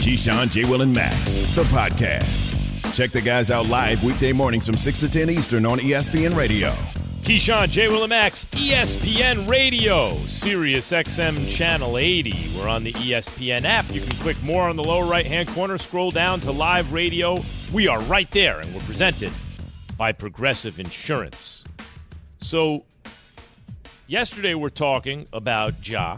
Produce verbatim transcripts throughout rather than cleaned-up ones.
Keyshawn, J. Will, and Max, the podcast. Check the guys out live weekday mornings from six to ten Eastern on E S P N Radio. Keyshawn, J. Will, and Max, E S P N Radio, Sirius X M Channel eighty. We're on the E S P N app. You can click more on the lower right-hand corner, scroll down to live radio. We are right there, and we're presented by Progressive Insurance. So, yesterday we're talking about Ja,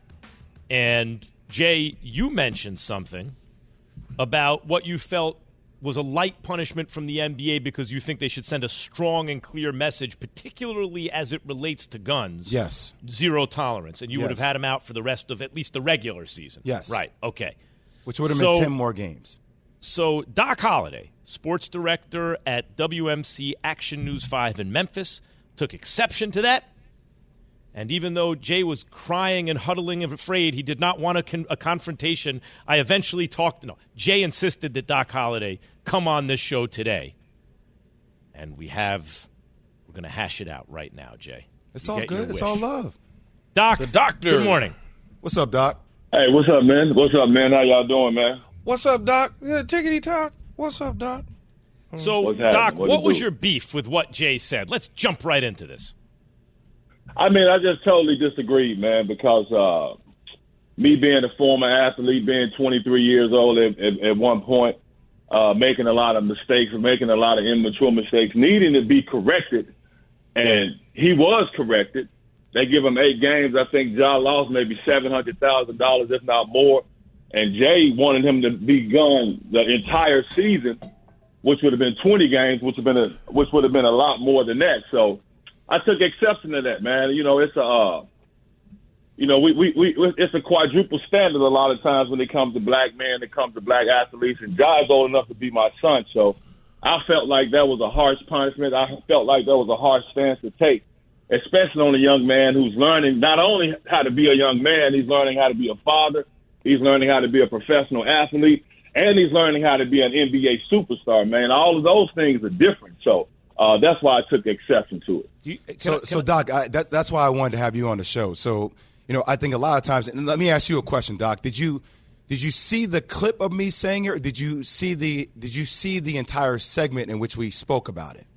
and Jay, you mentioned something about what you felt was a light punishment from the N B A because you think they should send a strong and clear message, particularly as it relates to guns. Yes. Zero tolerance. And you yes. would have had him out for the rest of at least the regular season. Yes. Right. Okay. Which would have so, been ten more games. So Doc Holliday, sports director at W M C Action News five in Memphis, took exception to that. And even though Jay was crying and huddling and afraid, he did not want a, con- a confrontation. I eventually talked. No, Jay insisted that Doc Holliday come on this show today. And we have, we're going to hash it out right now, Jay. It's all good. It's all love. Doc, the doctor. Good morning. What's up, Doc? Hey, what's up, man? What's up, man? How y'all doing, man? What's up, Doc? Yeah, tickety talk. What's up, Doc? So, Doc, what, what was your beef with what Jay said? Let's jump right into this. I mean, I just totally disagree, man, because uh, me being a former athlete, being twenty-three years old at, at, at one point, uh, making a lot of mistakes, making a lot of immature mistakes, needing to be corrected, and he was corrected. They give him eight games. I think Ja lost maybe seven hundred thousand dollars, if not more, and Jay wanted him to be gone the entire season, which would have been twenty games, which would have been a, which would have been a lot more than that. So I took exception to that, man. You know, it's a, uh, you know, we, we, we, it's a quadruple standard a lot of times when it comes to black men, it comes to black athletes, and Ja's old enough to be my son. So I felt like that was a harsh punishment. I felt like that was a harsh stance to take, especially on a young man who's learning not only how to be a young man, he's learning how to be a father, he's learning how to be a professional athlete, and he's learning how to be an N B A superstar, man. All of those things are different. So, Uh, that's why I took exception to it. You, so, I, so Doc, I, that, that's why I wanted to have you on the show. So, you know, I think a lot of times, and let me ask you a question, Doc. Did you did you see the clip of me saying it, or did you see the did you see the entire segment in which we spoke about it?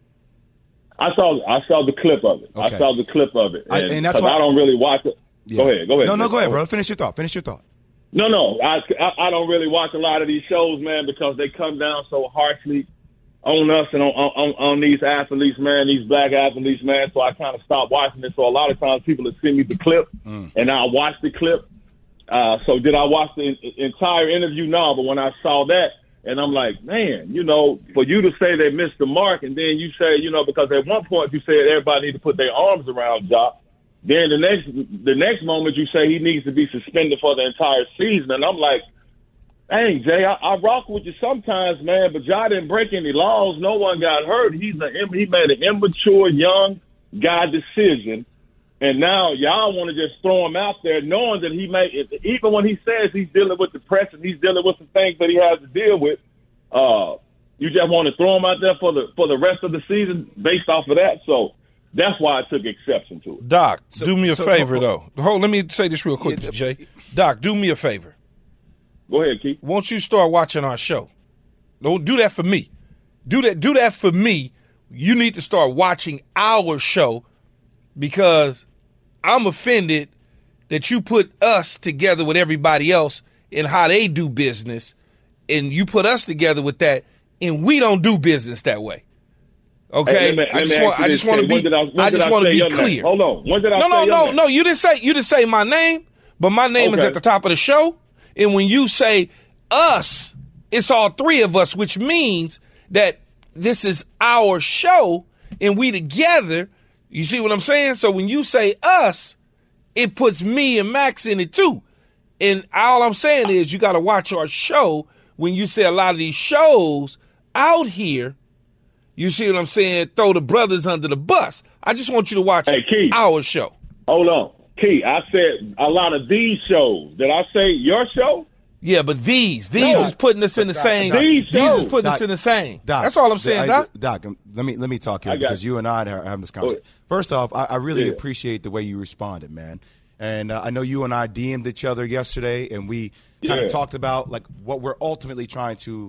I saw I saw the clip of it. Okay. I saw the clip of it, and, I, and that's why I don't really watch it. Yeah. Go ahead, go ahead. No, no, man. go ahead, bro. Finish your thought. Finish your thought. No, no, I, I I don't really watch a lot of these shows, man, because they come down so harshly on us and on, on, on these athletes, man, these black athletes, man. So I kind of stopped watching it. So a lot of times people will send me the clip, mm. and I'll watch the clip. Uh, so did I watch the entire interview? No, but when I saw that, and I'm like, man, you know, for you to say they missed the mark, and then you say, you know, because at one point you said everybody need to put their arms around Ja. Then the next the next moment you say he needs to be suspended for the entire season, and I'm like, hey, Jay, I, I rock with you sometimes, man, but Ja didn't break any laws. No one got hurt. He's a, he made an immature, young guy decision, and now y'all want to just throw him out there knowing that he may, even when he says he's dealing with the press and he's dealing with some things that he has to deal with, uh, you just want to throw him out there for the for the rest of the season based off of that. So that's why I took exception to it. Doc, so, do me a so, favor, oh, though. Hold, let me say this real quick, yeah, Jay. Doc, do me a favor. Go ahead, Keith. Won't you start watching our show? Don't do that for me. Do that. Do that for me. You need to start watching our show because I'm offended that you put us together with everybody else and how they do business, and you put us together with that, and we don't do business that way. Okay, hey, me, I, just want, I just want to be. I, I just want to be clear. Name? Hold on. When did I no, say no, your no, name? no. You didn't say. You didn't say my name, but my name okay. is at the top of the show. And when you say us, it's all three of us, which means that this is our show and we together. You see what I'm saying? So when you say us, it puts me and Max in it too. And all I'm saying is you got to watch our show. When you say a lot of these shows out here, you see what I'm saying? Throw the brothers under the bus. I just want you to watch hey, Keith, our show. Hold on. Key, I said a lot of these shows. Did I say your show? Yeah, but these, these no. is putting us in the Doc, same. Doc, these, these is putting Doc, us in the same. Doc, That's all I'm saying, I, Doc. Doc, let me let me talk here because you. you and I are having this conversation. First off, I, I really yeah. appreciate the way you responded, man. And uh, I know you and I D M'd each other yesterday, and we kind of Yeah. talked about like what we're ultimately trying to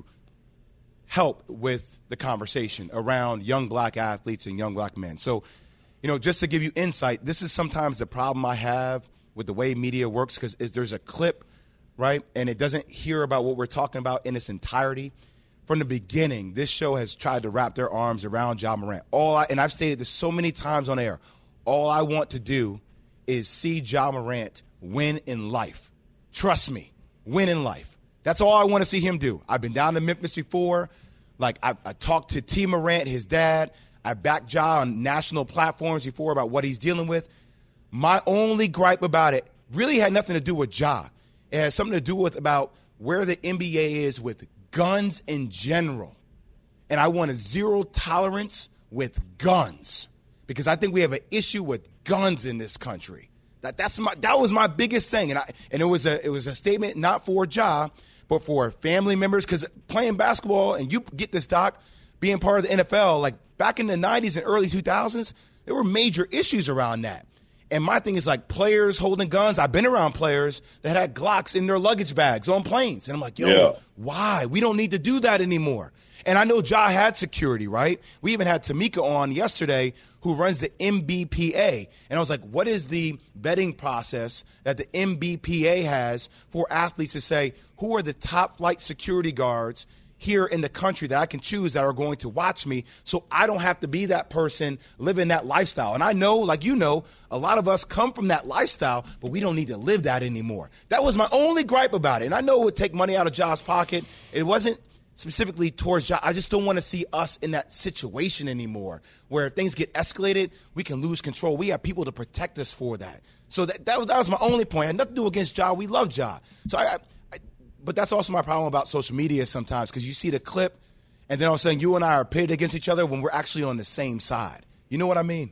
help with the conversation around young black athletes and young black men. So, you know, just to give you insight, this is sometimes the problem I have with the way media works, because there's a clip, right, and it doesn't hear about what we're talking about in its entirety. From the beginning, this show has tried to wrap their arms around Ja Morant. All I, and I've stated this so many times on air, all I want to do is see Ja Morant win in life. Trust me, win in life. That's all I want to see him do. I've been down to Memphis before. Like, I, I talked to T. Morant, his dad. I backed Ja on national platforms before about what he's dealing with. My only gripe about it really had nothing to do with Ja. It has something to do with about where the N B A is with guns in general. And I wanted zero tolerance with guns, because I think we have an issue with guns in this country. That that's my that was my biggest thing, and I and it was a it was a statement not for Ja, but for family members, because playing basketball, and you get this, Doc, being part of the N F L, like back in the nineties and early two thousands, there were major issues around that. And my thing is like players holding guns. I've been around players that had Glocks in their luggage bags on planes. And I'm like, yo, Yeah. why? We don't need to do that anymore. And I know Ja had security, right? We even had Tamika on yesterday, who runs the M B P A. And I was like, what is the vetting process that the M B P A has for athletes to say, who are the top flight security guards here in the country that I can choose that are going to watch me, so I don't have to be that person living that lifestyle? And I know, like you know, a lot of us come from that lifestyle, but we don't need to live that anymore. That was my only gripe about it. And I know it would take money out of Ja's pocket. It wasn't specifically towards Ja. I just don't want to see us in that situation anymore, where if things get escalated, we can lose control. We have people to protect us for that. So that that was, that was my only point. I had nothing to do against Ja. We love Ja. So I, I But that's also my problem about social media sometimes, because you see the clip, and then all of a sudden you and I are pitted against each other when we're actually on the same side. You know what I mean?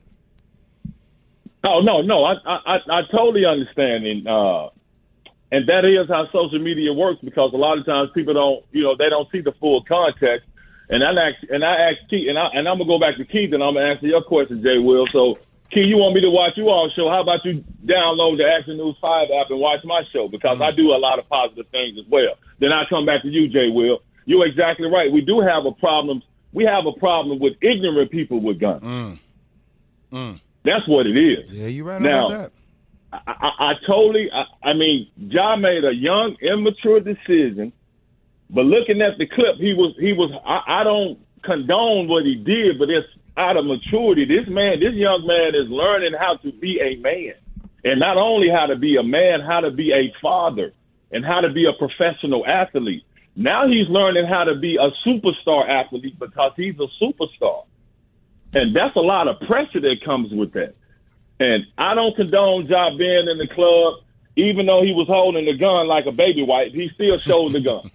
Oh no, no, I I, I totally understand, and uh, and that is how social media works, because a lot of times people don't, you know, they don't see the full context. And I ask, and I asked Keith, and I and I'm gonna go back to Keith, and I'm gonna answer your question, Jay Will. So, Keith, you want me to watch you all show? How about you download the Action News five app and watch my show? Because I do a lot of positive things as well. Then I come back to you, Jay Will. You're exactly right. We do have a problem. We have a problem with ignorant people with guns. Mm. Mm. That's what it is. Yeah, you're right now, about that. I, I, I totally, I, I mean, Ja made a young, immature decision, but looking at the clip, he was, he was, I, I don't condone what he did, but it's out of maturity. This man, this young man is learning how to be a man, and not only how to be a man, how to be a father and how to be a professional athlete. Now he's learning how to be a superstar athlete, because he's a superstar. And that's a lot of pressure that comes with that. And I don't condone Ja being in the club. Even though he was holding the gun like a baby wipe, he still showed the gun.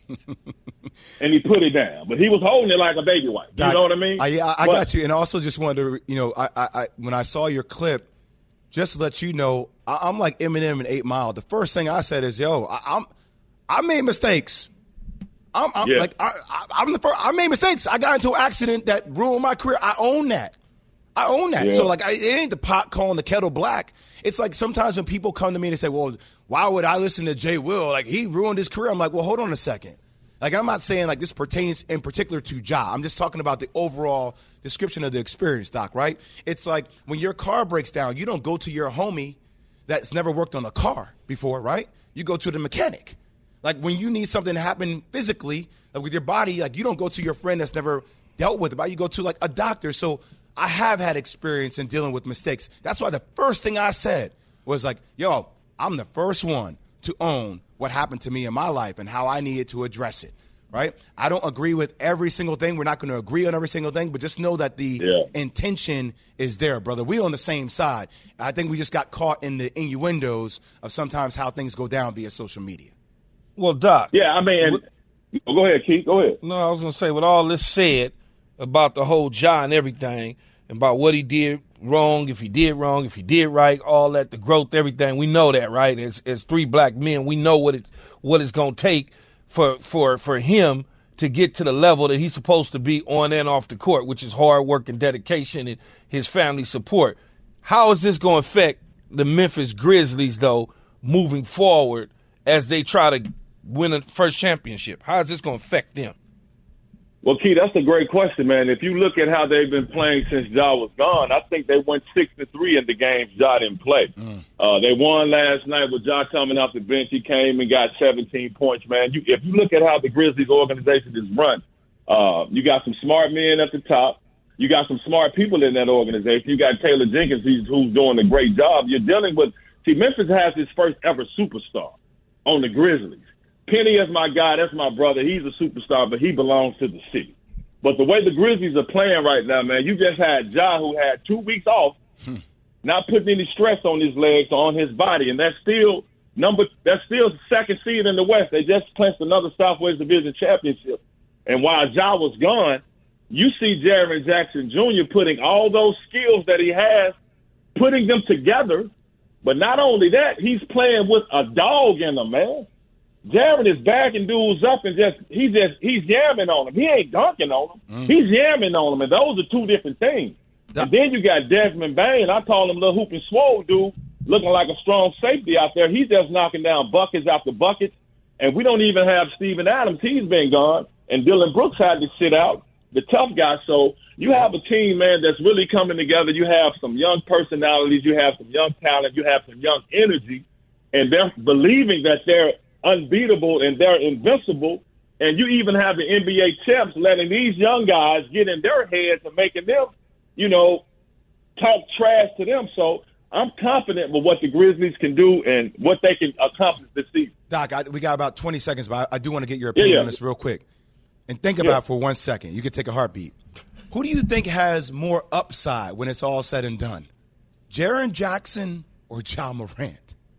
And he put it down. But he was holding it like a baby wipe. You Doc, know what I mean? I, I, I but, got you. And I also just wanted to, you know, I, I, I when I saw your clip, just to let you know, I, I'm like Eminem in eight mile. The first thing I said is, yo, I, I'm, I made mistakes. I'm, I'm yeah. like, I, I, I'm the first. I made mistakes. I got into an accident that ruined my career. I own that. I own that. Yeah. So, like, I, it ain't the pot calling the kettle black. It's like sometimes when people come to me and say, well, why would I listen to Jay Will? Like, he ruined his career. I'm like, well, hold on a second. Like, I'm not saying, like, this pertains in particular to Ja. I'm just talking about the overall description of the experience, Doc, right? It's like when your car breaks down, you don't go to your homie that's never worked on a car before, right? You go to the mechanic. Like, when you need something to happen physically, like with your body, like, you don't go to your friend that's never dealt with it, but you go to, like, a doctor. So I have had experience in dealing with mistakes. That's why the first thing I said was like, yo, I'm the first one to own what happened to me in my life and how I needed to address it, right? I don't agree with every single thing. We're not going to agree on every single thing, but just know that the yeah. intention is there, brother. We're on the same side. I think we just got caught in the innuendos of sometimes how things go down via social media. Well, Doc. Yeah, I mean, what, oh, go ahead, Keith. Go ahead. No, I was going to say, with all this said about the whole Ja and everything, and about what he did wrong, if he did wrong, if he did right, all that, the growth, everything, we know that, right? As as three black men, we know what it what it's going to take for for for him to get to the level that he's supposed to be on and off the court, which is hard work and dedication and his family support. How is this going to affect the Memphis Grizzlies, though, moving forward as they try to win a first championship? How is this going to affect them? Well, Key, that's a great question, man. If you look at how they've been playing since Ja was gone, I think they went six to three in the games Ja didn't play. Mm. Uh, they won last night with Ja coming off the bench. He came and got seventeen points, man. You, if you look at how the Grizzlies organization is run, uh, you got some smart men at the top. You got some smart people in that organization. You got Taylor Jenkins, who's, who's doing a great job. You're dealing with – see, Memphis has his first ever superstar on the Grizzlies. Penny is my guy. That's my brother. He's a superstar, but he belongs to the city. But the way the Grizzlies are playing right now, man, you just had Ja, who had two weeks off, hmm. not putting any stress on his legs or on his body, and that's still number. That's still second seed in the West. They just clinched another Southwest Division championship. And while Ja was gone, you see Jaren Jackson Junior putting all those skills that he has, putting them together. But not only that, he's playing with a dog in him, man. Jaren is backing dudes up and just he's just he's yamming on them. He ain't dunking on them. Mm. He's yamming on them, and those are two different things. That- and then you got Desmond Bain. I call him little hoop and swole dude, looking like a strong safety out there. He's just knocking down buckets after buckets, and we don't even have Steven Adams. He's been gone, and Dylan Brooks had to sit out, the tough guy. So you have a team, man, that's really coming together. You have some young personalities. You have some young talent. You have some young energy, and they're believing that they're unbeatable and they're invincible, and you even have the N B A champs letting these young guys get in their heads and making them, you know, talk trash to them. So I'm confident with what the Grizzlies can do and what they can accomplish this season. Doc, I, we got about twenty seconds, but I, I do want to get your opinion yeah, yeah. on this real quick. And think about yeah. it for one second. You can take a heartbeat. Who do you think has more upside when it's all said and done? Jaren Jackson or Ja Morant?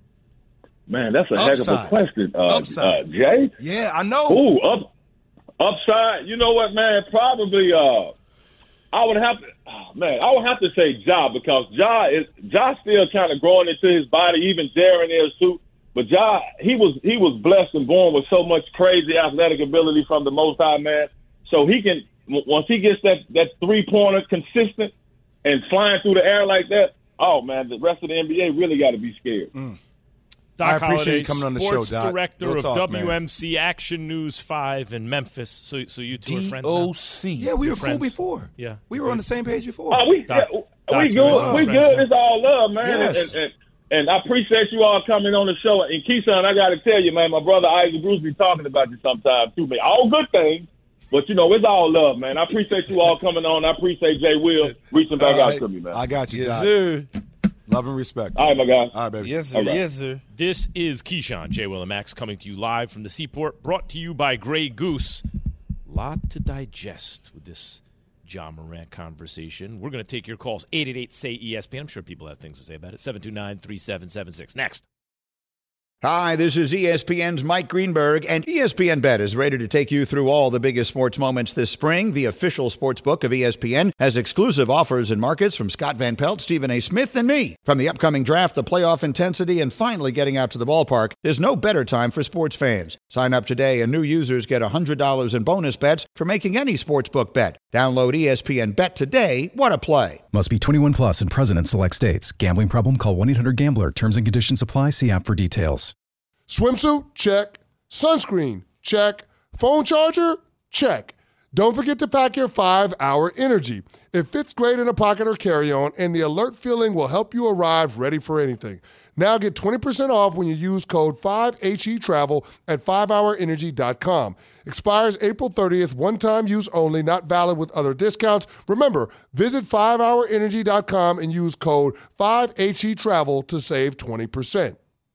Man, that's a upside. heck of a question, uh, upside. Uh, Jay. Yeah, I know. Ooh, up, upside. You know what, man? Probably. Uh, I would have to. Oh, man, I would have to say Ja because Ja is Ja still kind of growing into his body. Even Jaren is too. But Ja, he was he was blessed and born with so much crazy athletic ability from the Most High, man. So he can once he gets that that three pointer consistent and flying through the air like that. Oh man, the rest of the N B A really got to be scared. Mm. Doc I appreciate Holliday, you coming on the sports show, Doc. Director Real of talk, W M C man. Action News five in Memphis. So, so you two are friends D O now? C. Yeah, we were friends. cool before. Yeah, we were on the same page before. Oh, we Doc, yeah, we good. Doc, We good. It's all love, man. Yes. And, and, and I appreciate you all coming on the show. And Keyshawn, I got to tell you, man, my brother Isaac Bruce be talking about you sometimes too, man. All good things. But, you know, it's all love, man. I appreciate you all coming on. I appreciate Jay Will reaching back right. out to me, man. I got you, Yes, Doc. sir. Love and respect. All right, my guy. All right, baby. Yes, sir. Right. Yes, sir. This is Keyshawn, J. Will and Max, coming to you live from the Seaport, brought to you by Grey Goose. Lot to digest with this Ja Morant conversation. We're going to take your calls. eight eight eight, S A Y, E S P N. I'm sure people have things to say about it. seven two nine, three seven seven six. Next. Hi, this is E S P N's Mike Greenberg, and E S P N Bet is ready to take you through all the biggest sports moments this spring. The official sports book of E S P N has exclusive offers and markets from Scott Van Pelt, Stephen A. Smith, and me. From the upcoming draft, the playoff intensity, and finally getting out to the ballpark, there's no better time for sports fans. Sign up today, and new users get one hundred dollars in bonus bets for making any sportsbook bet. Download E S P N Bet today. What a play. Must be twenty-one plus and present in select states. Gambling problem? Call one eight hundred gambler. Terms and conditions apply. See app for details. Swimsuit? Check. Sunscreen? Check. Phone charger? Check. Don't forget to pack your five hour Energy. It fits great in a pocket or carry-on, and the alert feeling will help you arrive ready for anything. Now get twenty percent off when you use code five H E Travel at five hour energy dot com. Expires April thirtieth, one-time use only, not valid with other discounts. Remember, visit five hour energy dot com and use code five H E Travel to save twenty percent.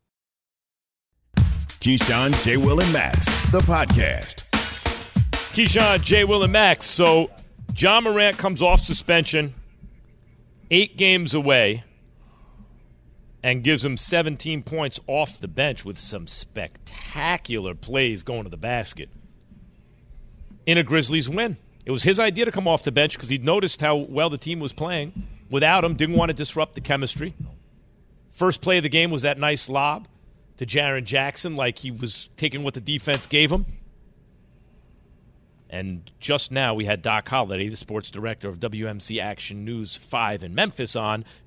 Keyshawn, J. Will, and Max, the podcast. Keyshawn, J. Will, and Max. So, Ja Morant comes off suspension, eight games away, and gives him seventeen points off the bench with some spectacular plays going to the basket in a Grizzlies win. It was his idea to come off the bench because he'd noticed how well the team was playing without him, didn't want to disrupt the chemistry. First play of the game was that nice lob to Jaren Jackson, like he was taking what the defense gave him. And just now we had Doc Holliday, the sports director of W M C Action News five in Memphis, on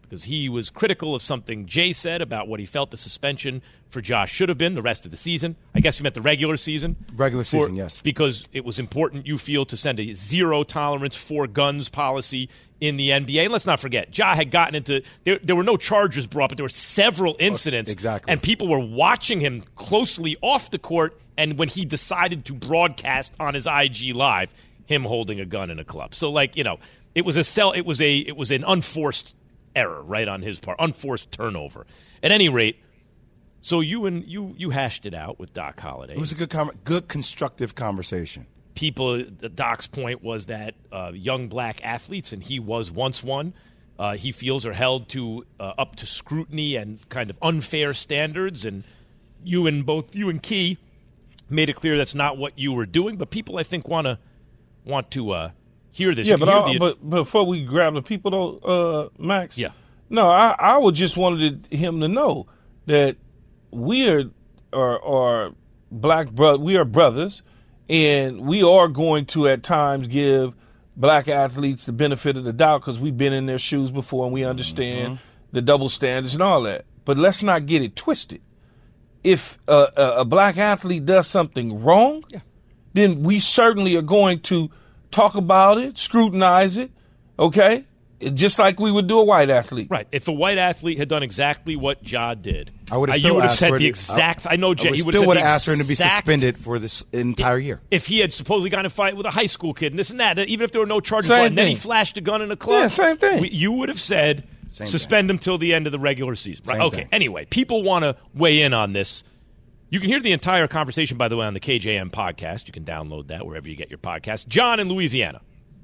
because he was critical of something Jay said about what he felt the suspension for Josh should have been the rest of the season. I guess you meant the regular season. Regular season, for, yes. Because it was important, you feel, to send a zero tolerance for guns policy in the N B A. And let's not forget, Ja had gotten into there, – there were no charges brought, but there were several incidents. Exactly. And people were watching him closely off the court, and when he decided to broadcast on his I G Live him holding a gun in a club. So, like, you know, it was a cell, it was a it was an unforced error, right, on his part, unforced turnover. At any rate, so you and you you hashed it out with Doc Holliday. It was a good, com- good constructive conversation. People, Doc's point was that uh, young black athletes, and he was once one, uh, he feels are held to uh, up to scrutiny and kind of unfair standards. And you and both you and Key made it clear that's not what you were doing. But people, I think, want to want to uh, hear this. Yeah, you but, I, the, but before we grab the people, though, uh, Max. Yeah. No, I, I would just wanted him to know that we are are, are black bro- We are brothers, and we are going to at times give black athletes the benefit of the doubt because we've been in their shoes before and we understand mm-hmm. the double standards and all that. But let's not get it twisted. If a, a, a black athlete does something wrong, yeah. then we certainly are going to talk about it, scrutinize it, okay? Just like we would do a white athlete. Right. If a white athlete had done exactly what Ja did, I would have uh, still you would have asked said for the it, exact. I, I know, Jay. I He would still would have have asked for him to be exact, suspended for this entire year. If he had supposedly gotten in a fight with a high school kid and this and that, even if there were no charges, same brought, and then he thing. flashed a gun in a club. Yeah, same thing. We, you would have said Same suspend thing. him till the end of the regular season. Right? Same Okay. thing. Anyway, people want to weigh in on this. You can hear the entire conversation, by the way, on the K J M podcast. You can download that wherever you get your podcast. John in Louisiana.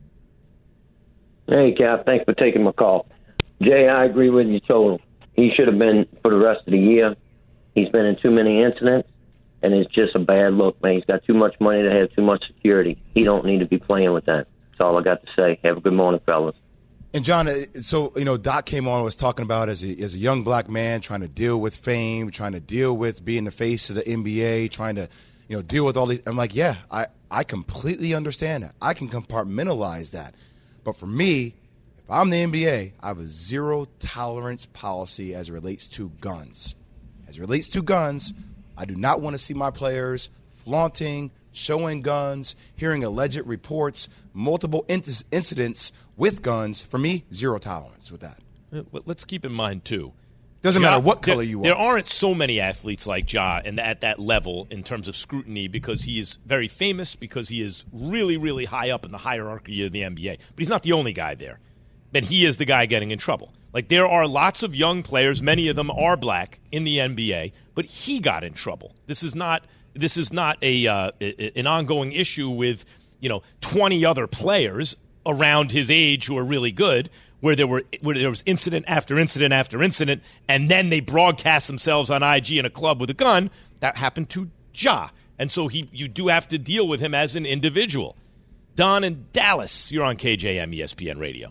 Hey, Cap. Thanks for taking my call. Jay, I agree with you totally. He should have been for the rest of the year. He's been in too many incidents, and it's just a bad look, man. He's got too much money to have too much security. He don't need to be playing with that. That's all I got to say. Have a good morning, fellas. And, John, so, you know, Doc came on and was talking about as a, as a young black man trying to deal with fame, trying to deal with being the face of the N B A, trying to, you know, deal with all these. I'm like, yeah, I, I completely understand that. I can compartmentalize that. But for me, if I'm the N B A, I have a zero tolerance policy as it relates to guns. As it relates to guns, I do not want to see my players flaunting, showing guns, hearing alleged reports, multiple in- incidents with guns. For me, zero tolerance with that. Let's keep in mind, too. Doesn't Ja, matter what color there, you are. There aren't so many athletes like Ja and at that level in terms of scrutiny because he is very famous, because he is really, really high up in the hierarchy of the N B A. But he's not the only guy there. But he is the guy getting in trouble. Like, there are lots of young players, many of them are black, in the N B A, but he got in trouble. This is not this is not a uh, an ongoing issue with, you know, twenty other players around his age who are really good, where there were where there was incident after incident after incident, and then they broadcast themselves on I G in a club with a gun. That happened to Ja. And so he you do have to deal with him as an individual. Don in Dallas, you're on K J M E S P N Radio.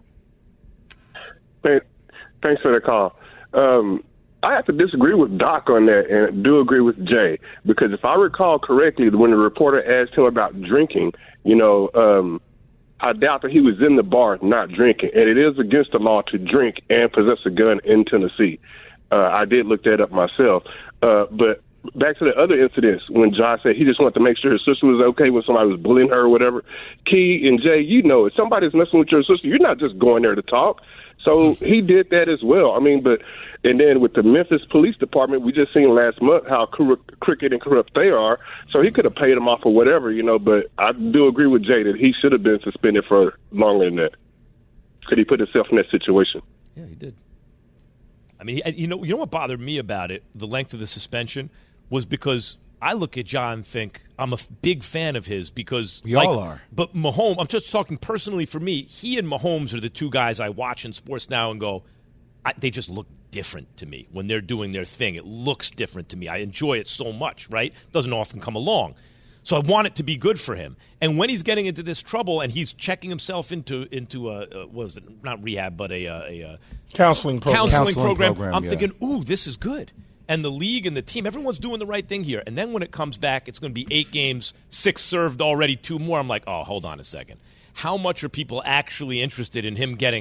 Thanks for the call. Um, I have to disagree with Doc on that and do agree with Jay, because if I recall correctly, when the reporter asked him about drinking, you know, um, I doubt that he was in the bar not drinking. And it is against the law to drink and possess a gun in Tennessee. Uh, I did look that up myself. Uh, but back to the other incidents when Josh said he just wanted to make sure his sister was okay when somebody was bullying her or whatever. Key and Jay, you know, if somebody's messing with your sister, you're not just going there to talk. So he did that as well. I mean, but and then with the Memphis Police Department, we just seen last month how cor- crooked and corrupt they are. So he could have paid him off or whatever, you know. But I do agree with Jay that he should have been suspended for longer than that. Could he put himself in that situation? Yeah, he did. I mean, you know, you know what bothered me about it, the length of the suspension, was because I look at Ja and think I'm a f- big fan of his because we like, all are. But Mahomes, I'm just talking personally for me. He and Mahomes are the two guys I watch in sports now and go, I, they just look different to me when they're doing their thing. It looks different to me. I enjoy it so much. Right? Doesn't often come along. So I want it to be good for him. And when he's getting into this trouble and he's checking himself into into a, a what was it, not rehab but a, a, a counseling program. Counseling, counseling program. program. I'm yeah. thinking, ooh, this is good. And the league and the team, everyone's doing the right thing here. And then when it comes back, it's going to be eight games, six served already, two more. I'm like, oh, hold on a second. How much are people actually interested in him getting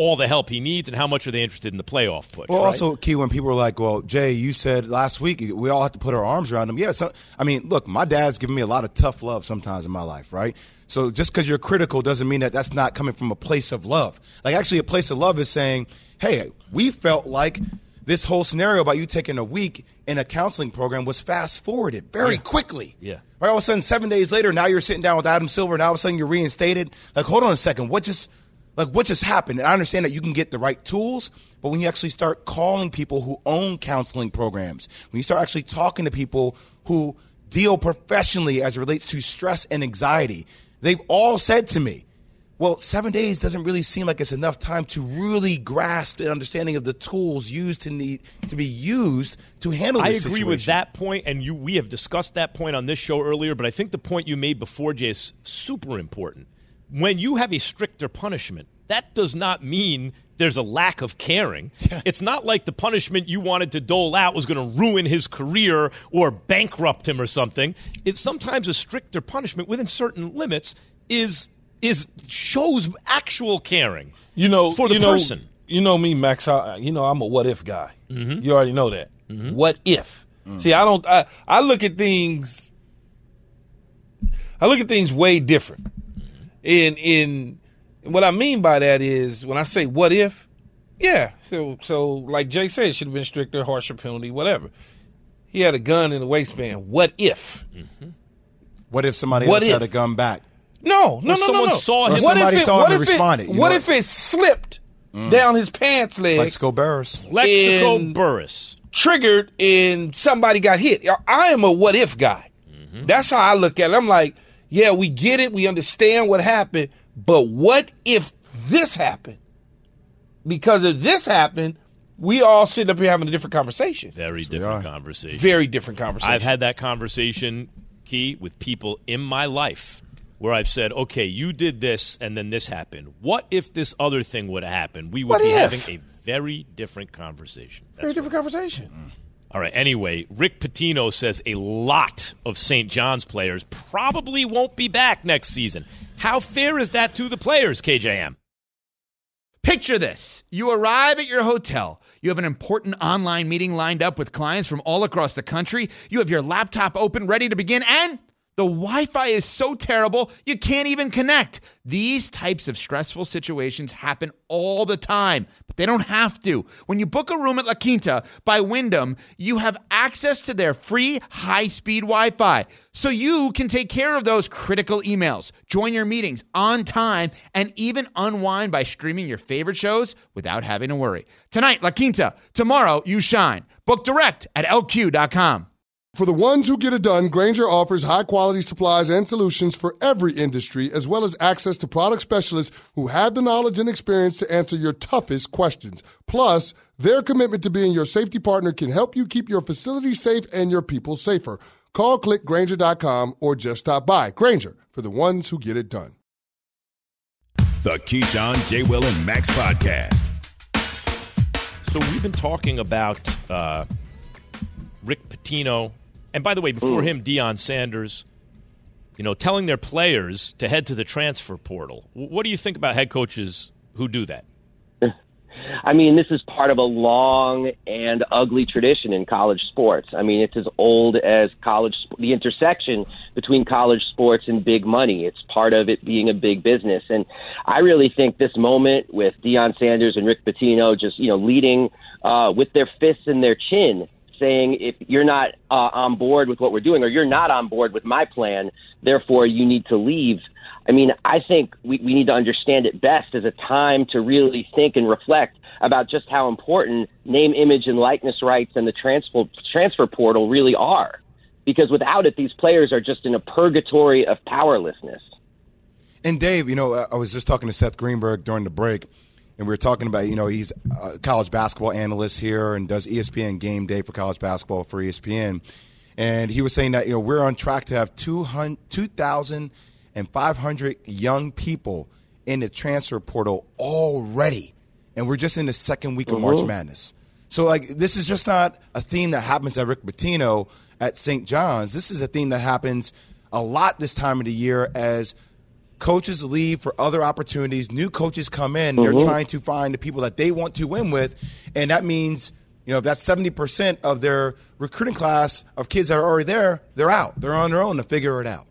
all the help he needs, and how much are they interested in the playoff push? Well, right? also, Key, when people were like, well, Jay, you said last week we all have to put our arms around them. Yeah, so, I mean, look, my dad's given me a lot of tough love sometimes in my life, right? So just because you're critical doesn't mean that that's not coming from a place of love. Like, actually, a place of love is saying, hey, we felt like this whole scenario about you taking a week in a counseling program was fast-forwarded very yeah. quickly. Yeah. Right, all of a sudden, seven days later, now you're sitting down with Adam Silver, and all of a sudden you're reinstated. Like, hold on a second, what just like what just happened? And I understand that you can get the right tools, but when you actually start calling people who own counseling programs, when you start actually talking to people who deal professionally as it relates to stress and anxiety, they've all said to me, well, seven days doesn't really seem like it's enough time to really grasp the understanding of the tools used to need to be used to handle this I situation. agree with that point, and you we have discussed that point on this show earlier, but I think the point you made before, Jay, is super important. When you have a stricter punishment, that does not mean there's a lack of caring. Yeah. It's not like the punishment you wanted to dole out was going to ruin his career or bankrupt him or something. It's sometimes a stricter punishment within certain limits is – is shows actual caring, you know, for the you know, person. You know me, Max. I, you know I'm a what if guy. Mm-hmm. You already know that. Mm-hmm. What if? Mm-hmm. See, I don't. I, I look at things. I look at things way different. Mm-hmm. In in what I mean by that is when I say what if, yeah. So so like Jay said, it should have been stricter, harsher penalty, whatever. He had a gun in the waistband. What if? Mm-hmm. What if somebody what else if? had a gun back? No, no, or no, someone no, no. saw him. Or somebody it, saw him and responded. It, what if it slipped mm. down his pants leg? Lexico Burris. Lexico Burris. Triggered and somebody got hit. I am a what if guy. Mm-hmm. That's how I look at it. I'm like, yeah, we get it. We understand what happened. But what if this happened? Because if this happened, we all sitting up here having a different conversation. Very yes, different conversation. Very different conversation. I've had that conversation, Key, with people in my life where I've said, okay, you did this and then this happened. What if this other thing would have happened? We would what be if? having a very different conversation. That's very different right. conversation. Mm. All right, anyway, Rick Pitino says a lot of Saint John's players probably won't be back next season. How fair is that to the players, K J M? Picture this. You arrive at your hotel. You have an important online meeting lined up with clients from all across the country. You have your laptop open, ready to begin, and the Wi-Fi is so terrible, you can't even connect. These types of stressful situations happen all the time, but they don't have to. When you book a room at La Quinta by Wyndham, you have access to their free high-speed Wi-Fi, so you can take care of those critical emails, join your meetings on time, and even unwind by streaming your favorite shows without having to worry. Tonight, La Quinta. Tomorrow, you shine. Book direct at L Q dot com. For the ones who get it done, Grainger offers high-quality supplies and solutions for every industry, as well as access to product specialists who have the knowledge and experience to answer your toughest questions. Plus, their commitment to being your safety partner can help you keep your facility safe and your people safer. Call, click Grainger dot com, or just stop by. Grainger, for the ones who get it done. The Keyshawn, J. Will, and Max podcast. So we've been talking about uh, Rick Pitino. And by the way, before Ooh. him, Deion Sanders, you know, telling their players to head to the transfer portal. What do you think about head coaches who do that? I mean, this is part of a long and ugly tradition in college sports. I mean, it's as old as college, the intersection between college sports and big money. It's part of it being a big business. And I really think this moment with Deion Sanders and Rick Pitino just, you know, leading uh, with their fists in their chin, saying if you're not uh, on board with what we're doing or you're not on board with my plan, therefore you need to leave. I mean, I think we, we need to understand it best as a time to really think and reflect about just how important name, image, and likeness rights and the transfer transfer portal really are. Because without it, these players are just in a purgatory of powerlessness. And Dave, you know, I was just talking to Seth Greenberg during the break, and we were talking about, you know, he's a college basketball analyst here and does E S P N Game Day for college basketball for E S P N. And he was saying that, you know, we're on track to have two thousand five hundred young people in the transfer portal already. And we're just in the second week of mm-hmm. March Madness. So, like, this is just not a theme that happens at Rick Pitino at Saint John's. This is a theme that happens a lot this time of the year as coaches leave for other opportunities. New coaches come in. Mm-hmm. They're trying to find the people that they want to win with, and that means, you know, if that's seventy percent of their recruiting class of kids that are already there, they're out. They're on their own to figure it out.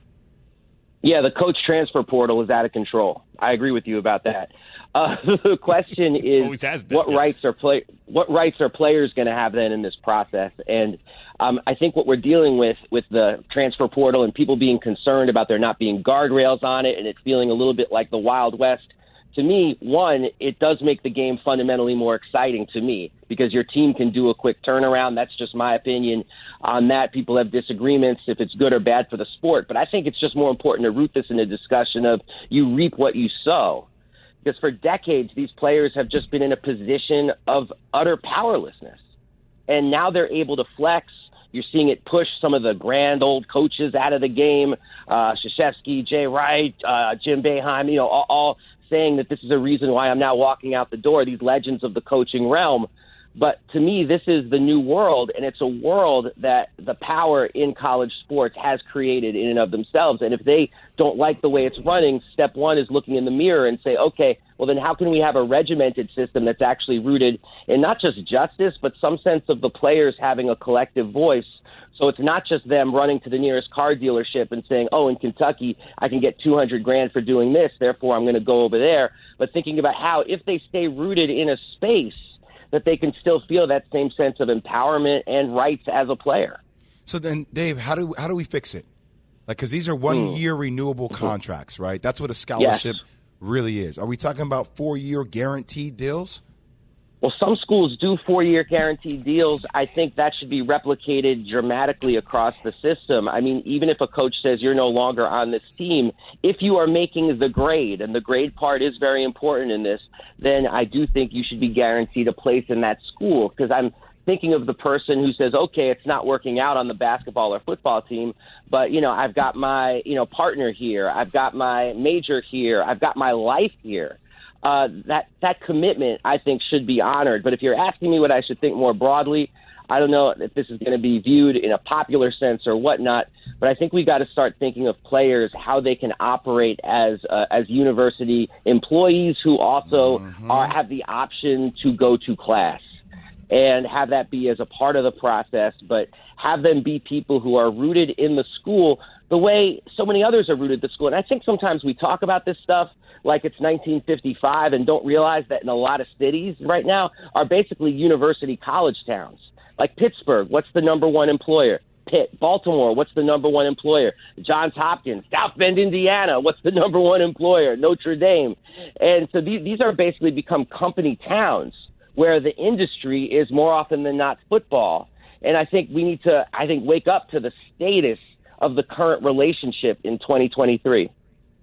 Yeah, the coach transfer portal is out of control. I agree with you about that. Uh, the question is, what rights are play what rights are players going to have then in this process? And um, I think what we're dealing with with the transfer portal and people being concerned about there not being guardrails on it and it feeling a little bit like the Wild West. To me, one, it does make the game fundamentally more exciting to me because your team can do a quick turnaround. That's just my opinion on that. People have disagreements if it's good or bad for the sport. But I think it's just more important to root this in a discussion of you reap what you sow. Because for decades, these players have just been in a position of utter powerlessness. And now they're able to flex. You're seeing it push some of the grand old coaches out of the game. Uh, Krzyzewski, Jay Wright, uh, Jim Boeheim, you know, all, all saying that this is a reason why I'm now walking out the door, these legends of the coaching realm. But to me, this is the new world, and it's a world that the power in college sports has created in and of themselves. And if they don't like the way it's running, step one is looking in the mirror and say, okay, well, then how can we have a regimented system that's actually rooted in not just justice, but some sense of the players having a collective voice? So it's not just them running to the nearest car dealership and saying, oh, in Kentucky, I can get two hundred grand for doing this, therefore I'm going to go over there. But thinking about how, if they stay rooted in a space, that they can still feel that same sense of empowerment and rights as a player. So then, Dave, how do how do we fix it? Like, because these are one-year mm. renewable contracts, right? That's what a scholarship yes. really is. Are we talking about four-year guaranteed deals? Well, some schools do four-year guaranteed deals. I think that should be replicated dramatically across the system. I mean, even if a coach says you're no longer on this team, if you are making the grade, and the grade part is very important in this, then I do think you should be guaranteed a place in that school. Because I'm thinking of the person who says, okay, it's not working out on the basketball or football team, but, you know, I've got my, you know, partner here. I've got my major here. I've got my life here. Uh, that that commitment, I think, should be honored. But if you're asking me what I should think more broadly, I don't know if this is going to be viewed in a popular sense or whatnot, but I think we got to start thinking of players, how they can operate as uh, as university employees who also mm-hmm. are, have the option to go to class and have that be as a part of the process, but have them be people who are rooted in the school the way so many others are rooted in the school. And I think sometimes we talk about this stuff like it's nineteen fifty-five and don't realize that in a lot of cities right now are basically university college towns. Like Pittsburgh, what's the number one employer? Pitt. Baltimore, what's the number one employer? Johns Hopkins. South Bend, Indiana, what's the number one employer? Notre Dame. And so these, these are basically become company towns where the industry is more often than not football. And I think we need to, I think, wake up to the status of the current relationship in twenty twenty-three.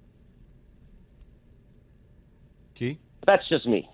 Key? That's just me.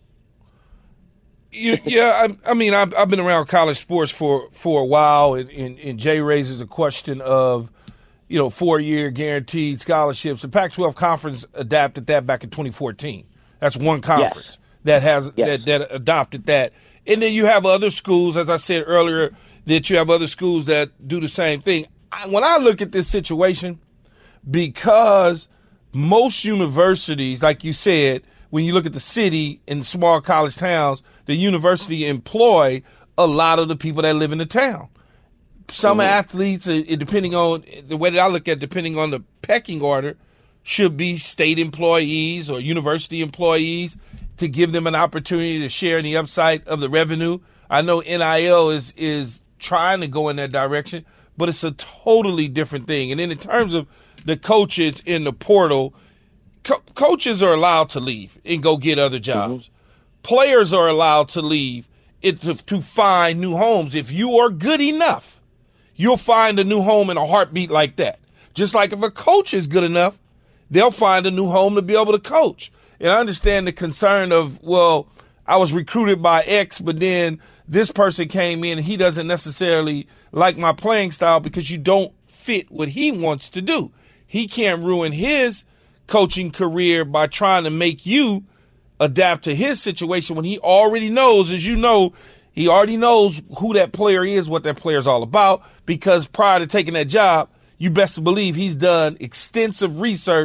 You, yeah, I, I mean, I've, I've been around college sports for, for a while, and, and, and Jay raises the question of, you know, four-year guaranteed scholarships. The Pac twelve conference adapted that back in twenty fourteen. That's one conference yes. that has yes. that, that adopted that. And then you have other schools, as I said earlier, that you have other schools that do the same thing. I, when I look at this situation, because most universities, like you said, when you look at the city and small college towns, the university employ a lot of the people that live in the town. Some mm-hmm. athletes, depending on the way that I look at it, depending on the pecking order, should be state employees or university employees to give them an opportunity to share in the upside of the revenue. I know N I L is is trying to go in that direction, but it's a totally different thing. And then in terms of the coaches in the portal, co- coaches are allowed to leave and go get other jobs. Mm-hmm. Players are allowed to leave it to, to find new homes. If you are good enough, you'll find a new home in a heartbeat like that. Just like if a coach is good enough, they'll find a new home to be able to coach. And I understand the concern of, well, I was recruited by X, but then this person came in and he doesn't necessarily like my playing style because you don't fit what he wants to do. He can't ruin his coaching career by trying to make you adapt to his situation when he already knows, as you know, he already knows who that player is, what that player is all about, because prior to taking that job, you best believe he's done extensive research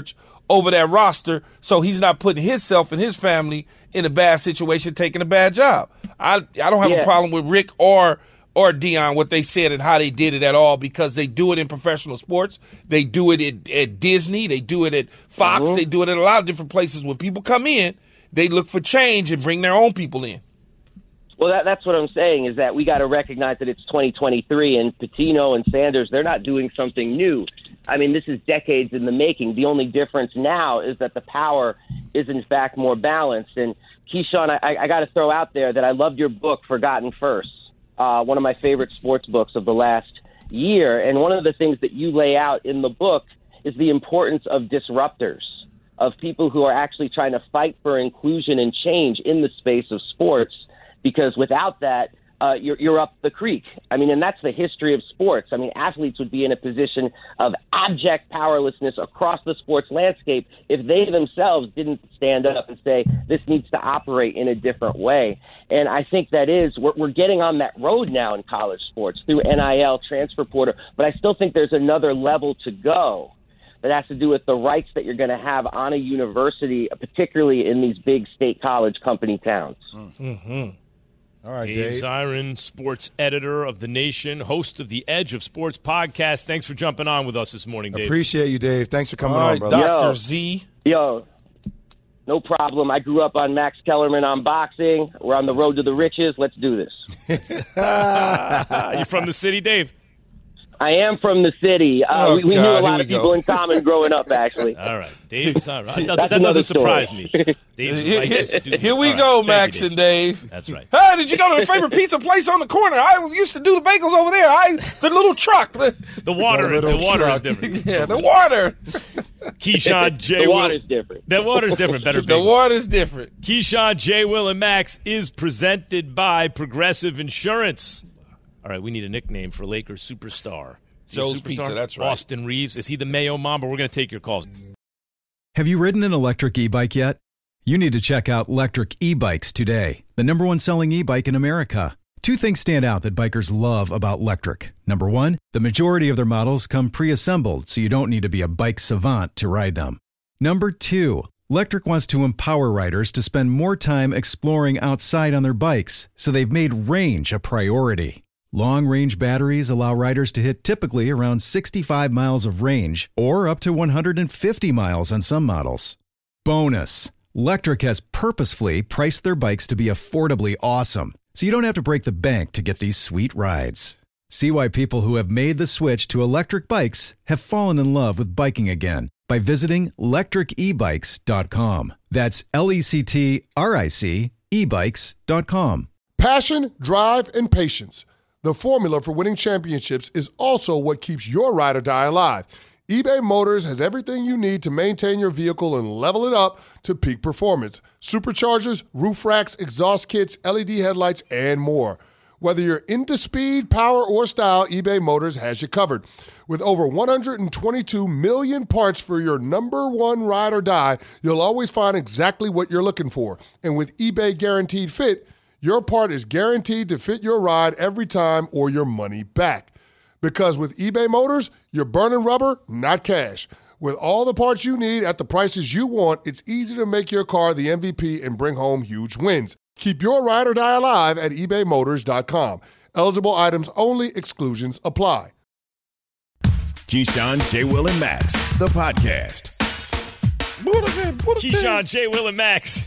over that roster so he's not putting himself and his family in a bad situation, taking a bad job. I I don't have Yeah. a problem with Rick or or Dion, what they said and how they did it at all, because they do it in professional sports. They do it at, at Disney. They do it at Fox. Mhm. They do it at a lot of different places. When people come in, they look for change and bring their own people in. Well, that, that's what I'm saying is that we got to recognize that it's twenty twenty-three, and Pitino and Sanders, they're not doing something new. I mean, this is decades in the making. The only difference now is that the power is, in fact, more balanced. And, Keyshawn, I, I got to throw out there that I loved your book, Forgotten First, uh, one of my favorite sports books of the last year. And one of the things that you lay out in the book is the importance of disruptors, of people who are actually trying to fight for inclusion and change in the space of sports, because without that, uh, you're, you're up the creek. I mean, and that's the history of sports. I mean, athletes would be in a position of abject powerlessness across the sports landscape if they themselves didn't stand up and say, this needs to operate in a different way. And I think that is, we're, we're getting on that road now in college sports through N I L, transfer portal, but I still think there's another level to go that has to do with the rights that you're going to have on a university, particularly in these big state college company towns. Mm-hmm. All right, Dave, Dave. Zirin, sports editor of The Nation, host of the Edge of Sports podcast. Thanks for jumping on with us this morning, Dave. Appreciate you, Dave. Thanks for coming All on, right, brother. Doctor Yo. Z. Yo, no problem. I grew up on Max Kellerman on boxing. We're on the road to the riches. Let's do this. You from the city, Dave? I am from the city. Uh, Oh, we, we God, knew a here lot we of people go. in common growing up, actually. All right. Dave Zirin. That, That's that another doesn't surprise story. me. Dave's a Here, righteous here- dude. here we All go, right. Thank Max you, and Dave. That's right. Hey, did you go to the favorite pizza place on the corner? I used to do the bagels over there. I the little truck. The, The water, The the little water is truck. different. yeah, the water. Keyshawn, J. The Will. water's different. The water's different. Better The bagels. water's different. Keyshawn, J. Will, and Max is presented by Progressive Insurance. All right, we need a nickname for Lakers superstar. Is he a Joe's superstar? Pizza, that's right. Austin Reeves. Is he the Mayo Mamba? We're going to take your calls. Have you ridden an electric e-bike yet? You need to check out Lectric E-Bikes today, the number one selling e-bike in America. Two things stand out that bikers love about Lectric. Number one, the majority of their models come pre-assembled, so you don't need to be a bike savant to ride them. Number two, Lectric wants to empower riders to spend more time exploring outside on their bikes, so they've made range a priority. Long-range batteries allow riders to hit typically around sixty-five miles of range or up to one hundred fifty miles on some models. Bonus, Lectric has purposefully priced their bikes to be affordably awesome, so you don't have to break the bank to get these sweet rides. See why people who have made the switch to electric bikes have fallen in love with biking again by visiting lectric e bikes dot com. That's L E C T R I C e bikes dot com. Passion, drive, and patience. The formula for winning championships is also what keeps your ride or die alive. eBay Motors has everything you need to maintain your vehicle and level it up to peak performance. Superchargers, roof racks, exhaust kits, L E D headlights, and more. Whether you're into speed, power, or style, eBay Motors has you covered. With over one hundred twenty-two million parts for your number one ride or die, you'll always find exactly what you're looking for. And with eBay Guaranteed Fit, your part is guaranteed to fit your ride every time or your money back. Because with eBay Motors, you're burning rubber, not cash. With all the parts you need at the prices you want, it's easy to make your car the M V P and bring home huge wins. Keep your ride or die alive at ebay motors dot com. Eligible items only. Exclusions apply. Keyshawn, J. Will, and Max, the podcast. Keyshawn, J. Will, and Max.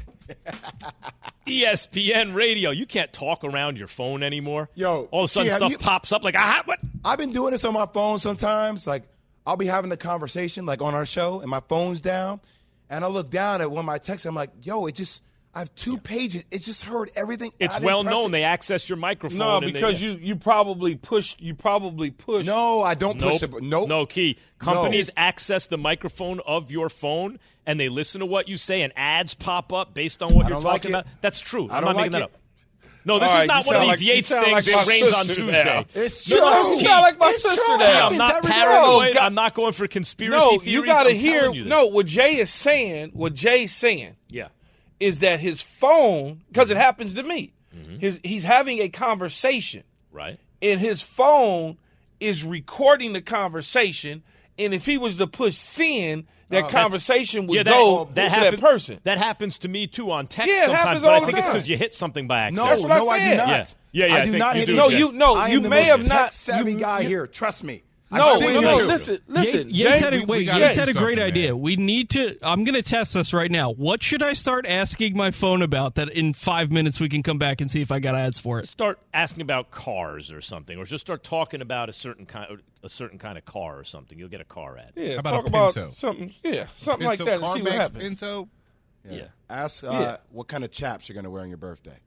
E S P N Radio. You can't talk around your phone anymore. Yo, all of a sudden Key, have stuff you- pops up like, ah, what? I've been doing this on my phone sometimes. Like, I'll be having a conversation, like, on our show, and my phone's down, and I look down at one of my texts. I'm like, yo, it just, I have two pages. It just heard everything. It's I didn't well press known it. they access your microphone. No, and because they, you you probably pushed. You probably pushed. No, I don't push Nope. it. Nope. No, Key. Companies No. access the microphone of your phone, and they listen to what you say, and ads pop up based on what I you're don't like talking it. about. That's true. I I'm don't not making like that it. up. No, this All is right, not you one of sound these like- you Yates sound things. like It my rains on sister Tuesday. now. It's You true. you sound like my It's sister true. now. I'm happens not every day. paranoid. No, I'm not going for conspiracy No, theories. you got to I'm hear. telling you this. No, what Jay is saying, what Jay's saying, Yeah. is that his phone, because Mm-hmm. it happens to me, his he's having a conversation, Right. and his phone is recording the conversation. And if he was to push send, that uh, conversation would yeah, that, go that to happens, that person. That happens to me too on text Yeah, it sometimes, happens but all I the think it's time. because you hit something by accident. No, That's what I no, I, said. do not. Yeah, yeah, yeah I, I do think not you hit do, it. No, Jay. you no, I you am the may most have not. tech-savvy You, guy here. Trust me. no, I've no, seen no, you too. listen, listen. Yates Jay, had a, wait, Jay, Yates had a great something, idea. man. We need to. I'm going to test this right now. What should I start asking my phone about that in five minutes we can come back and see if I got ads for it? Start asking about cars or something, or just start talking about a certain kind, a certain kind of car or something. You'll get a car ad. Yeah, How about talk a about Pinto? something. Yeah, something Pinto, like that. And see what CarMax happens. Pinto. Yeah. Yeah. Ask uh, Yeah. what kind of chaps you're going to wear on your birthday.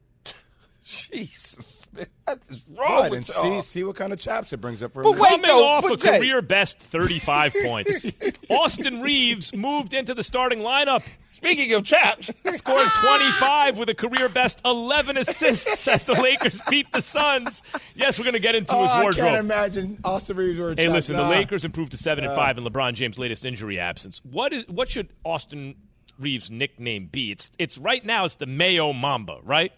Jesus, man, what is wrong Right, with and y'all? see see what kind of chaps it brings up for But him. wait, Coming though, off but a Jay- career best thirty-five points, Austin Reeves moved into the starting lineup, Speaking of chaps, scoring twenty-five with a career best eleven assists as the Lakers beat the Suns. Yes, we're going to get into Oh, his I wardrobe. can't imagine Austin Reeves wearing Hey, chaps. listen, Nah. the Lakers improved to seven and five in LeBron James' latest injury absence. What is what should Austin Reeves' nickname be? It's it's right now it's the Mayo Mamba, right?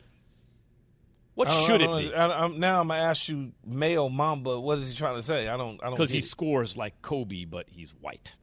What I don't- should I it don't- be? I, I'm, now I'm gonna ask you, Mayo Mamba. What is he trying to say? I don't. I don't. Because he get it. scores like Kobe, but he's white.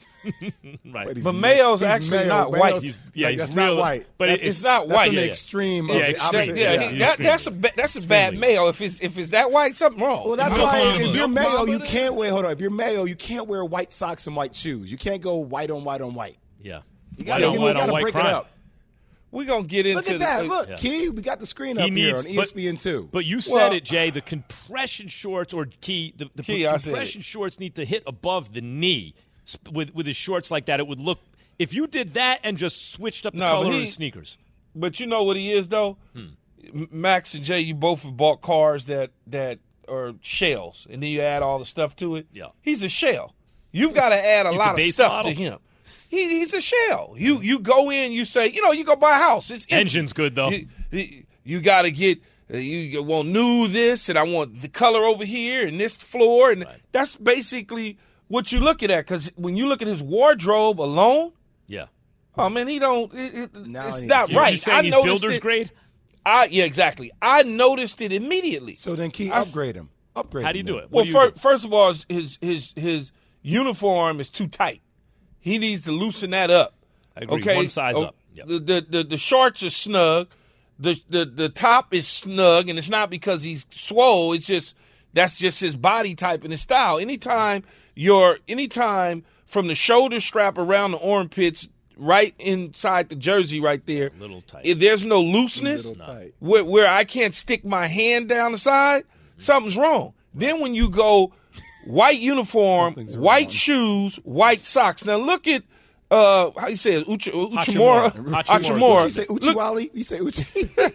Right. But he's But Ma- Mayo's he's actually Mayo. not Mayo's- white. He's, yeah, like, he's that's real, not white. But It's, it's, it's not That's white. an yeah, yeah. extreme. Yeah, of the extreme. opposite. Yeah, Yeah, he- yeah, that, that's a ba- that's a bad Extremely. Mayo. If it's if it's that white, something wrong. Well, that's Milk why Mamba. if you're Milk Mayo, Mamba you then? can't wear. Hold on, if you're Mayo, you can't wear white socks and white shoes. You can't go white on white on white. Yeah. You White gotta, on you white on gotta white break crime. it up. We're gonna get into Look at that. the, Look, Yeah. Key, we got the screen He up needs, here on E but- S P N two. But you said Well- it, Jay. The compression shorts or Key, the, the Key, I said compression it. shorts need to hit above the knee. Sp- With with his shorts like that, it would look. If you did that and just switched up the No, color but of he- his sneakers, But you know what he is though. M- Max and Jay, you both have bought cars that that are shells, and then you add all the stuff to it. Yeah. He's a shell. You've got to add a He's lot the of base stuff model? to him. He, he's a shell. You you go in, you say, you know, you go buy a house. It's empty. Engine's good, though. You, you, you got to get. Uh, you, you want new this, and I want the color over here, and this floor, and Right. that's basically what you're looking at. Because when you look at his wardrobe alone, yeah. oh man, he don't. It, it, Now it's he's- not You, right. you saying I he's noticed builder's it. grade? I yeah, exactly. I noticed it immediately. So then, Key, I s- upgrade him. Upgrade How do you him do then. it? What Well, do you fir- do? first of all, his, his his his uniform is too tight. He needs to loosen that up. I agree. Okay, One size Oh, up. Yep. The, the the the shorts are snug. The, the the top is snug, and it's not because he's swole. It's just that's just his body type and his style. Anytime you're anytime from the shoulder strap around the armpits, right inside the jersey, right there, Little tight. if there's no looseness, Little tight. where, where I can't stick my hand down the side, something's wrong. Then when you go white uniform, Something's white wrong. shoes, white socks. Now look at uh, how you say it, Uch- Hachimura. Uchimura. Hachimura. You say Look, Uchiwali? You say Uchi?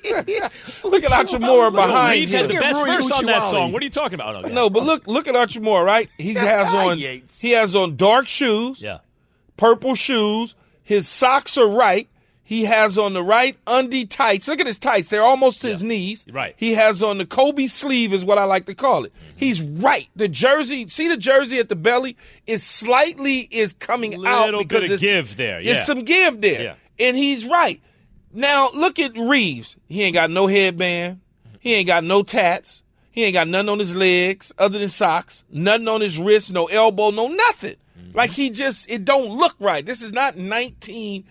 look at Hachimura behind Reeves had him. the Look at best Rui verse on that Uchiwali. song. What are you talking about? Oh, yeah. No, but look, look at Archimore, right? He has on, Yates. he has on dark shoes, Yeah. purple shoes. His socks are right. He has on the right undie tights. Look at his tights; they're almost to his knees. Right. He has on the Kobe sleeve, is what I like to call it. He's right. The jersey, see the jersey at the belly is slightly is coming out Little because bit of it's, give there, yeah. It's some give there, Yeah. and he's right. Now look at Reeves. He ain't got no headband. He ain't got no tats. He ain't got nothing on his legs other than socks. Nothing on his wrist. No elbow. No nothing. Mm-hmm. Like he just it don't look right. This is not nineteen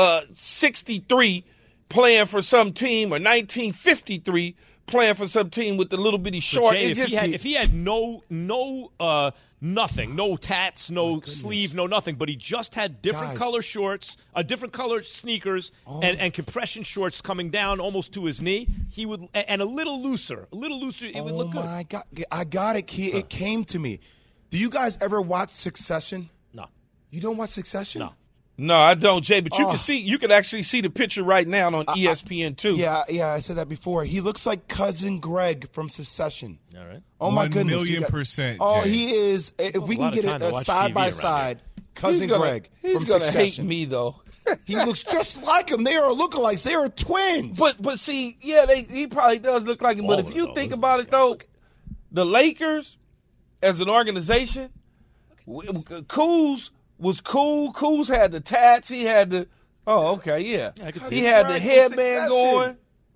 sixty-three playing for some team or nineteen fifty-three playing for some team with the little bitty But short. Jay, It if, just he had, if he had no no uh, nothing, no tats, no sleeve, no nothing, but he just had different Guys. color shorts, a uh, different color sneakers, and, and compression shorts coming down almost to his knee, he would and a little looser, a little looser, it would Oh look good. my God! I got it, Key. It came to me. Do you guys ever watch Succession? No, You don't watch Succession? no. no, I don't, Jay. But you Oh. can see, you can actually see the picture right now on E S P N two. Yeah, yeah. I said that before. He looks like cousin Greg from Succession. All right. Oh my One goodness! million you got- percent, Oh, Jay. he is. If we a lot can of get time to it uh, watch side T V by around side, he's cousin gonna, Greg He's from gonna Succession. hate me though. He looks just like him. They are lookalikes. They are twins. But but see, yeah, they, he probably does look like him. But All if of you those. think about it, though, the Lakers as an organization, w- Kuz was cool. Kuz had the tats. He had the oh, okay, yeah. I could see he it. had the Right, headband Succession. going.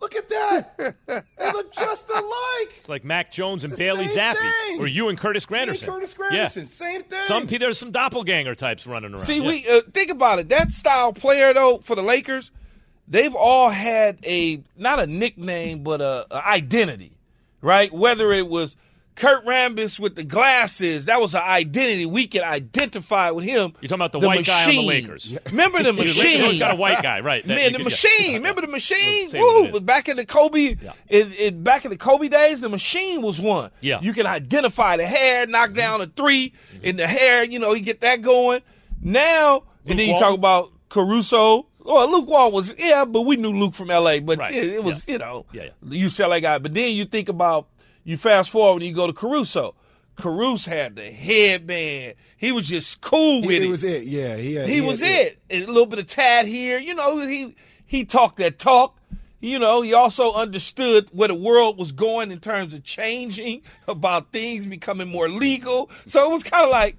Look at that. They look just alike. It's like Mac Jones and It's the Bailey same Zappi. thing. Or you and Curtis Granderson. Me and Curtis Yeah. Granderson, same thing. Some people, there's some doppelganger types running around. See, Yeah. we uh, think about it. That style player, though, for the Lakers, they've all had a, not a nickname, but a, a identity, right? Whether it was Kurt Rambis with the glasses, that was an identity. We could identify with him. You're talking about the, the white machine. guy on the Lakers. Yeah. Remember the The Lakers machine? always got a white guy, right. That Man, you the could- machine. yeah. Remember the machine? Say what it Woo! is. Was back in the Kobe, Yeah. in, in, back in the Kobe days, the machine was one. Yeah. You can identify the hair, knock down a 3 mm-hmm. in the hair, you know, you get that going. Now, Luke and then you Walton. talk about Caruso. Well, Luke Wall was, yeah, but we knew Luke from L A, but Right. it, it was, Yeah. you know, Yeah, yeah. the U C L A guy. But then you think about, you fast forward and you go to Caruso. Caruso had the headband. He was just cool with He it. was it, yeah. He, had, He, he was had it. And a little bit of tad here. You know, he he talked that talk. You know, he also understood where the world was going in terms of changing, about things becoming more legal. So it was kind of like,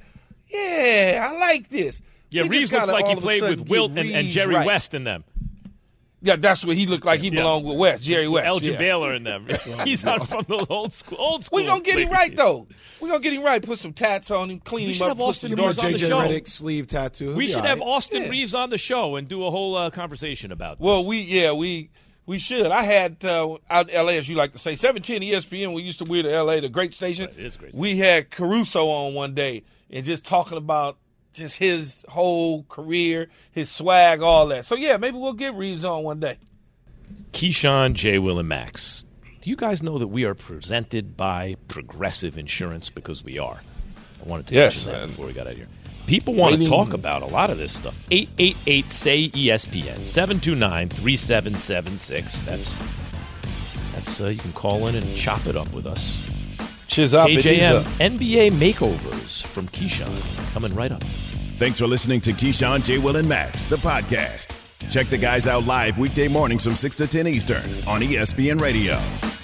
yeah, I like this. Yeah, He Reeves just looks kinda like he all of a played sudden with get Wilt and, and Reeves Jerry right. West in them. Yeah, that's what he looked like. He Yeah. belonged with West, Jerry West. Elgin yeah. Baylor in them. He's not from the old school. Old school. We gonna get him Lakers right team. though. We gonna get him right. Put some tats on him, clean We him should up, have put Austin some Reeves dark on the J J show. Redick sleeve tattoo. He'll We be should all have right. Austin Yeah. Reeves on the show and do a whole uh, conversation about this. Well, we yeah we we should. I had uh, out in L A, as you like to say, seven ten E S P N. We used to wear the L A, the great station. Right, it is a great We had Caruso on one day and just talking about just his whole career, his swag, all that. So yeah, maybe we'll get Reeves on one day. Keyshawn, J. Will, and Max. Do you guys know that we are presented by Progressive Insurance? Because we are. I wanted to Yes, mention that man. before we got out of here. People want to Waiting- talk about a lot of this stuff. eight eight eight, S A Y, E S P N, seven two nine, three seven seven six. That's, that's uh, you can call in and chop it up with us. Cheers up, K J M, Ebenezer. N B A makeovers from Keyshawn. Coming right up. Thanks for listening to Keyshawn, J. Will, and Max, the podcast. Check the guys out live weekday mornings from six to ten Eastern on E S P N Radio.